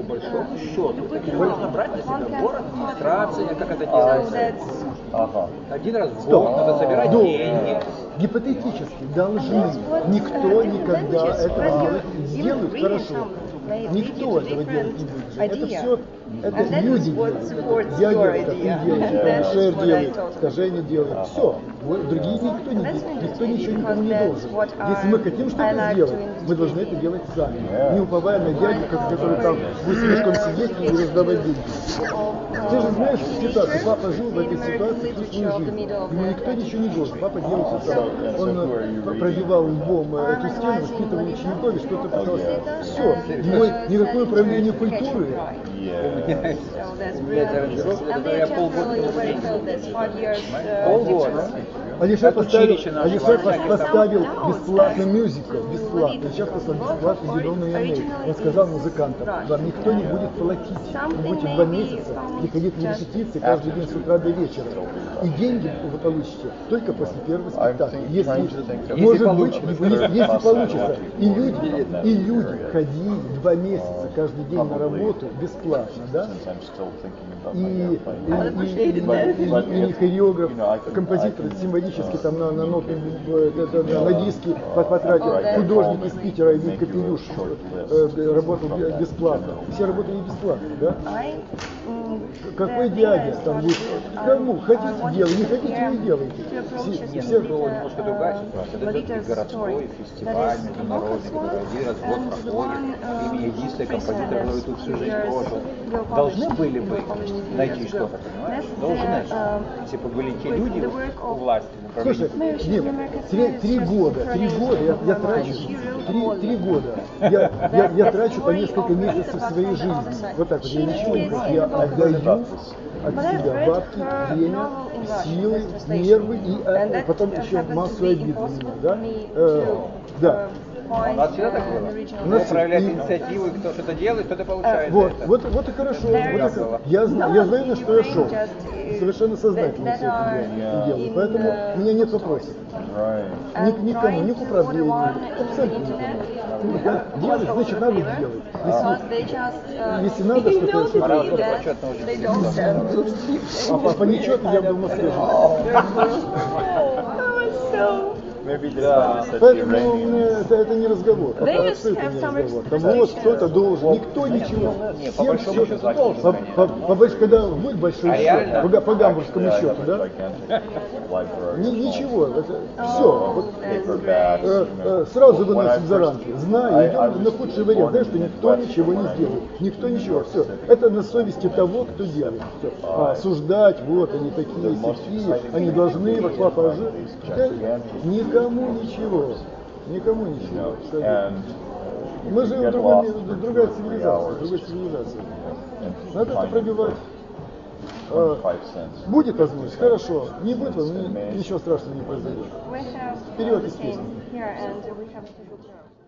большому счету, можно брать на себя город, администрация, как это делается. Один раз в год надо собирать деньги. Гипотетически должны. Никто никогда этого не сделает хорошо. Никто этого делать не будет. Это все, это люди делают. Я делаю, как ты делаешь, Шер делает, Скажение делает. Все. Другие никто не делает. Никто ничего никому не должен. Если мы хотим что-то сделать, мы должны это делать сами. Не уповая на дядю, который там будет слишком сидеть и раздавать деньги. Ты же знаешь ситуацию. Папа жил в этой ситуации всю свою жизнь. Ему никто ничего не должен. Папа делал все сам. Он пробивал лбом эту стену, воспитывал учеников и что-то пытался. Все. Никакое управление культуры. Полгода. Алишер поставил бесплатный мюзикл, бесплатно. Сейчас поставил бесплатный «Зеленый меч». Он сказал музыкантам: вам никто не будет платить. Вы будете 2 месяца приходить на репетиции каждый день с утра до вечера. И деньги вы получите только после первого спектакля. Если, может быть, если получится. И люди ходили 2 месяца каждый день на работу бесплатно, да? И хореограф, композитор символически там на ноты, на диски потратил, художник из Питера, Эмиль Капелюш, работал бесплатно. Все работали бесплатно, да? Какой дядя там будет? Кому? Хотите делать, не хотите не делайте. Все было немножко другая ситуация. Это все-таки городской фестиваль международный, который один раз в год проходит. Имя единственный композитор, который тут всю жизнь прожил. Должны были бы найти что-то, понимаешь? Должны. Если бы были те люди у власти. Слушай, Дим, 3 года я трачу, 3 года я трачу по несколько месяцев своей жизни. Вот так вот, я ничего не хочу, я отдаю от себя бабки, время, силы, нервы и потом еще массу обид на меня, да? Да. У нас всегда так было. Кто проявляет инициативу, и кто что-то делает, кто-то получает. Вот и хорошо. Я знаю, на что я шел. Совершенно сознательно все это делаю. Поэтому у меня нет вопросов. Никому, ни к управлению. Абсолютно никому. Делать, значит, надо делать. Если надо что-то... А по нечету я бы в Москве жил. Поэтому это не разговор. Это абсолютно не разговор. Там вот кто-то должен, никто ничего. По большому счету должен. Когда будет большой счет, по гамбургскому счету, да? Ничего. Все. Сразу выносим за рамки. Знаю, идем на худший вариант. Знаешь, что никто ничего не сделает. Никто ничего. Все. Это на совести того, кто делает. Осуждать, вот они такие, они должны, вот папа жил. Никому ничего. Мы живем в другой цивилизации. Надо это пробивать. Будет возможность, хорошо. Не будет возможности, ничего страшного не произойдет. Вперед из песни.